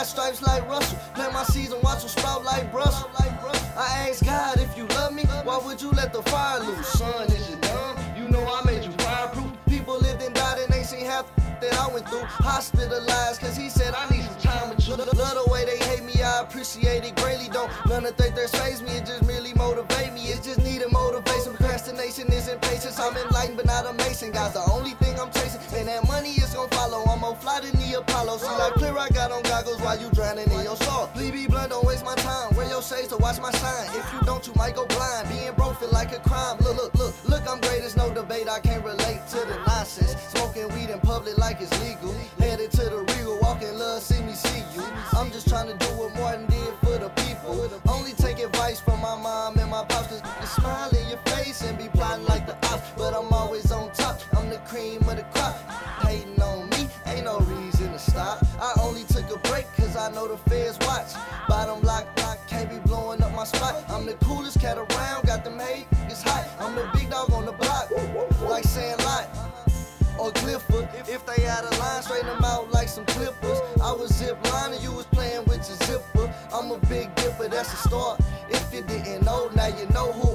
stripes like Russell. Plant my seeds and watch them sprout like Brussels. I asked God, if you love me, why would you let the fire loose? Son, is you dumb? You know I made you fireproof. People lived and died and ain't seen half that I went through. Hospitalized cause he said I need some time with you. Love the way they hate me, I appreciate it greatly. Don't none of think they're phase me, it just merely motivate me. It just needed motivation. Procrastination is impatience. I'm enlightened but not a mason. God's the only thing I'm chasing, and that money is gon' follow. I'm gon' fly than the Apollo. See like clear I got on goggles while you drowning in your soul. Please be blunt, don't waste my time. Wear your shades to watch my sign. If you don't, you might go blind. Being broke feel like a crime. Look, I'm great, it's no debate. I can't relate to the nonsense. Smoking weed in public like it's legal. Headed to the Regal, walking love, see me see you. I'm just trying to do what Martin did for the people. Only take advice from my mom and my pops, cause you smile in your face and be plotting like the ops. But I'm always on top, I'm the cream of the crop. Hating on me, ain't no reason to stop. I only took a break cause I know the feds watch. Bottom lock, can't be blowing up my spot. I'm the coolest cat around, got them hate, it's hot. I'm the big dog on the block, like Sandlot or Clifford. If they out of line, straighten them out like some clippers. I was zip lining, you was playing with your zipper. I'm a big dipper, that's a start. If you didn't know, now you know who